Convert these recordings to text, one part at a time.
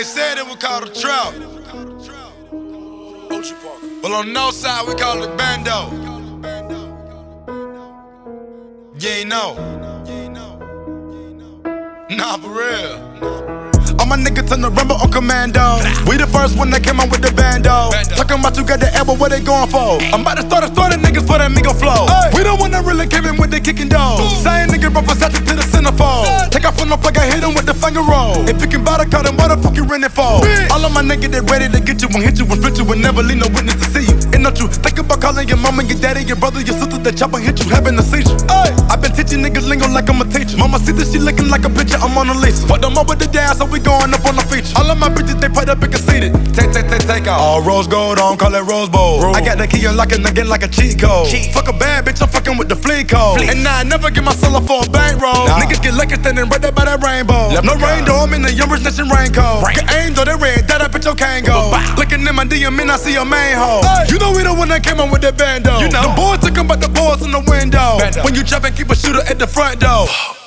They said it was called a trap. Well, on the north side, we call it bando. You ain't know. Nah, for real. All my niggas turn the rumble on commando. We the first one that came out with the bando. Talking about you got the elbow, what they going for? I'm about to start a niggas for that Migo flow. We the one that really came in with the kicking dough. Same nigga brought Versace to the centerfold. Take off from the plug, I hit him with the finger roll. If you can buy the car, then what the fuck you renting for? All of my niggas, they ready to get you and hit you and split you and never leave no witness to see you. And not you think about calling your mama, your daddy, your brother, your sister, that chopper hit you having a seizure. I been teaching niggas lingo like I'm a teacher. Mama see this, she looking like a picture, I'm on the list. Fuck them up with the dad, so we going up on the feature. All of my bitches, they put up and conceited. Take off. All rose gold on, call it Rose Bowl. I got the key unlocking again like a cheat code. Fuck a bad bitch, I'm fucking with the fleet code. And now I never get my seller for a bankroll. Niggas get lucky standing right there by that rainbow. No rain though, I'm in the young rich nation raincoat. Get aim though, they red, that bitch your can't go. Looking in my DM and I see a main hoe. You know we the one that came on with the bando. You know the boys talking about the boys in the window. When you jump and keep a shooter at the front door.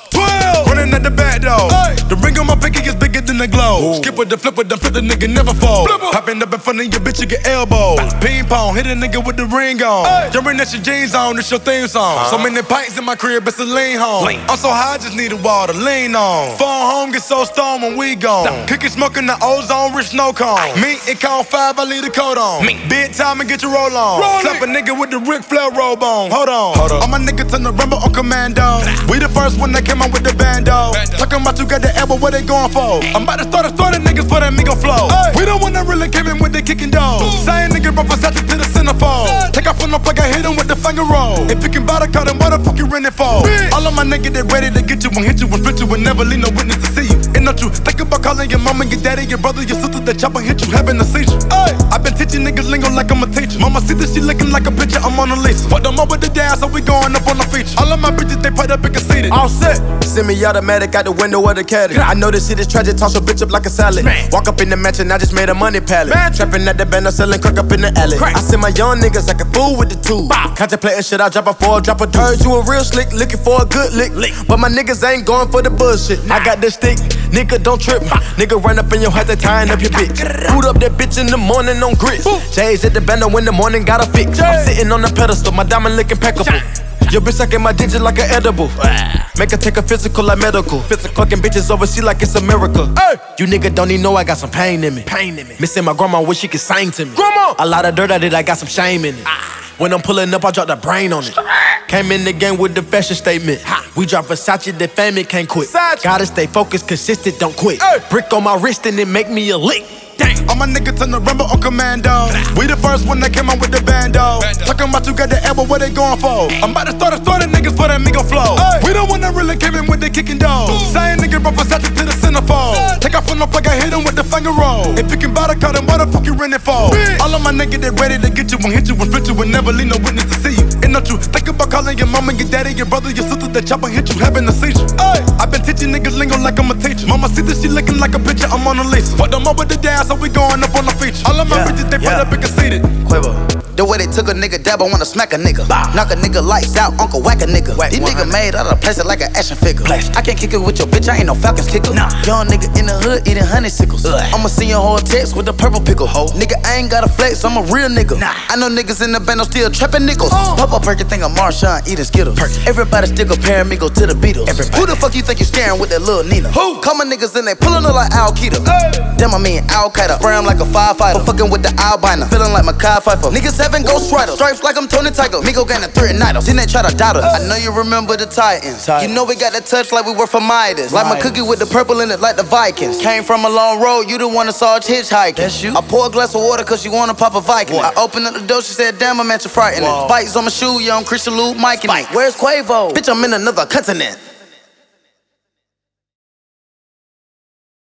12 running at the back door. The ring on my pinky is bigger than the glow. Skip with the flip with them, flip the nigga never fall. Popping up in front of your bitch, you get elbow. Ping pong, hit a nigga with the ring on. Jumping at your jeans on, it's your theme song. So many pints in my crib, it's a lean home. I'm so high, I just need a wall to lean on. Phone home, get so stoned when we gone. Cookie smoking the ozone, rich snow cone. Me, it count 5, I leave the coat on. Big time and get your roll on. Slap a nigga with the Ric Flair robe on. Hold on. All my niggas turn the rumble on commando. We the first one that came out with the bando. Talking about you got the elbow, what they going for? I'm about to start a niggas for that Migo flow. We the one that really came in with the kicking dough. Same nigga brought Versace to the centerfold. Take off from the plug, I hit him with the finger roll. If you can buy the car, then what the fuck you renting for? All of my niggas, they ready to get you and hit you and split you and never leave no witness to see you. And not you think about calling your mama, your daddy, your brother, your sister, that chopper hit you having a seizure. I been teaching niggas lingo like I'm a teacher. Mama see this, she looking like a picture, I'm on the list. Fuck them up with the dad, so we going up on the feature. All of my bitches, they put up and conceited. All set. Semi-automatic out the window of the caddy. I know this shit is tragic, toss a bitch up like a salad. Walk up in the mansion, I just made a money pallet. Trapping at the band, I'm selling crack up in the alley. I see my young niggas like a fool with the tool. Contemplating shit, I drop a 4, drop a 2. Heard you a real slick, looking for a good lick. But my niggas ain't going for the bullshit. I got the stick, nigga don't trip. Nigga run up in your house, they tying up your bitch. Boot up that bitch in the morning on grits. J's at the bando in the morning, got a fix. I'm sitting on the pedestal, my diamond looking impeccable. Your bitch sucking my digit like an edible. Make her take a physical like medical. Fucking bitches overseas like it's a miracle. You nigga don't even know I got some pain in me. Missing my grandma, wish she could sing to me. A lot of dirt I did, I got some shame in it. When I'm pulling up, I drop the brain on it. Came in the game with the fashion statement. We drop Versace, the fame, it can't quit. Gotta stay focused, consistent, don't quit. Brick on my wrist and it make me a lick. All my niggas turn the rumble on commando. We the first one that came out with the bando. Talking about you got the elbow, what they going for? I'm about to start a niggas for that Migo flow. We the one that really came in with the kicking dough. Same nigga brought Versace to the centerfold. Take off from the plug, I hit him with the finger roll. If you can buy the car, then what the fuck you renting for? All of my niggas, they ready to get you and hit you and split you and never leave no witness to see you. And not you think about calling your mama, your daddy, your brother, your sister, that chopper hit you having a seizure. I been teaching niggas lingo like I'm a teacher. Mama see this, she looking like a picture, I'm on the list. Fuck them up with the dad, so we going up on the feature. All of my bitches, they put up and conceited. Quiver. The way they took a nigga dab, I wanna smack a nigga. Knock a nigga lights out, uncle whack a nigga. These niggas made out of plastic like an action figure. I can't kick it with your bitch, I ain't no Falcons kicker. Young nigga in the hood eating honeysuckles. I'ma send your whole text with the purple pickle. Nigga, I ain't got a flex, I'm a real nigga. I know niggas in the band still trapping nickels. Pop up Perky think I'm Marshawn eating Skittles. Everybody still comparing me go to the Beatles. Who the fuck you think you scaring with that little Nina? Call my niggas and they pulling up like Al Qaeda. Damn, I mean Al Qaeda. Brown like a firefighter. Fucking with the albino. Feeling like Makai Pfeiffer. Niggas having Ghost Rider. Stripes like I'm Tony Tiger. Migo gained a 3 night. Then they try to doubt us. I know you remember the Titans. You know we got the touch like we were from Midas. Like my cookie with the purple in it like the Vikings. Came from a long road, you the one that saw us hitchhiking. That's you. I pour a glass of water cause she wanna pop a Viking. I opened up the door, she said, damn, I'm at your frightening. Spikes on my shoe, young Christian Lou, Mike and Where's Quavo? Bitch, I'm in another continent.